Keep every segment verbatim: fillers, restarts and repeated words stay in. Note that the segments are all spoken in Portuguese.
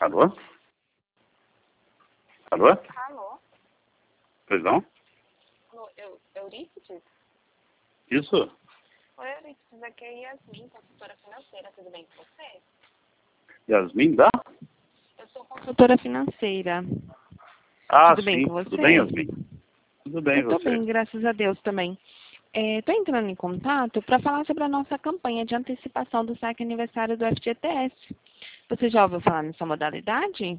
Alô? Alô? Alô? Pois não? Alô, Eu, Eurípides? Isso? Oi, Eurípides, aqui é Yasmin, consultora financeira, tudo bem com você? Yasmin, dá? Eu sou consultora financeira. Ah, Tudo bem sim. com você? Tudo bem, Yasmin? Tudo bem, Eu tô você? bem, graças a Deus também. Estou entrando em contato para falar sobre a nossa campanha de antecipação do saque aniversário do F G T S. Você já ouviu falar nessa modalidade?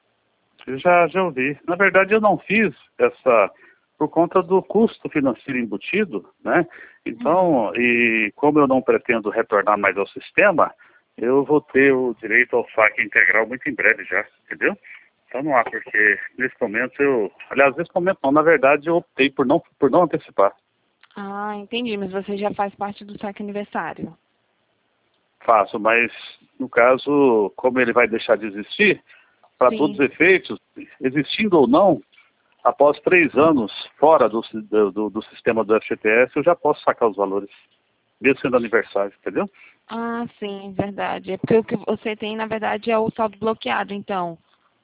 Eu já, já ouvi. Na verdade, eu não fiz essa por conta do custo financeiro embutido, né? Então, Hum. e como eu não pretendo retornar mais ao sistema, eu vou ter o direito ao saque integral muito em breve já, entendeu? Então não há porque nesse momento eu... Aliás, nesse momento não, na verdade eu optei por não, por não antecipar. Ah, entendi, mas você já faz parte do saque aniversário. Faço, mas no caso, como ele vai deixar de existir, para todos Sim. os efeitos, existindo ou não, após três anos fora do, do, do sistema do F G T S, eu já posso sacar os valores, mesmo sendo aniversário, entendeu? Ah, sim, verdade. É porque o que você tem, na verdade, é o saldo bloqueado, então.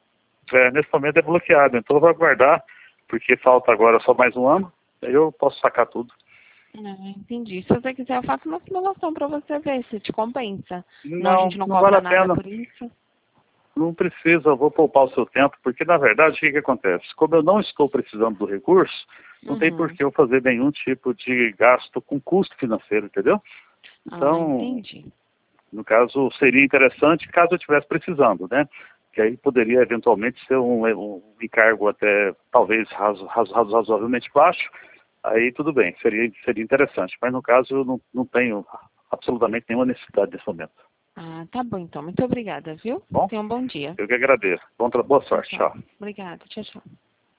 É, nesse momento é bloqueado, então eu vou aguardar, porque falta agora só mais um ano, aí eu posso sacar tudo. Ah, entendi. Se você quiser, eu faço uma simulação para você ver se te compensa. Não, a Não, gente não não vale cobra a nada pena. por isso. Não precisa, eu vou poupar o seu tempo, porque na verdade o que, que acontece? Como eu não estou precisando do recurso, não tem por Uhum. que eu fazer nenhum tipo de gasto com custo financeiro, entendeu? Ah, Então, entendi. no caso, seria interessante caso eu estivesse precisando, né? Que aí poderia eventualmente ser um, um encargo até talvez razo, razo, razo, razoavelmente baixo, aí tudo bem, seria, seria interessante. Mas no caso eu não, não tenho absolutamente nenhuma necessidade nesse momento. Ah, tá bom, então. Muito obrigada, viu? Bom, Tenha um bom dia. eu que agradeço. Bom, tra- boa Tchau, sorte, tchau. tchau. Obrigada. Tchau, tchau.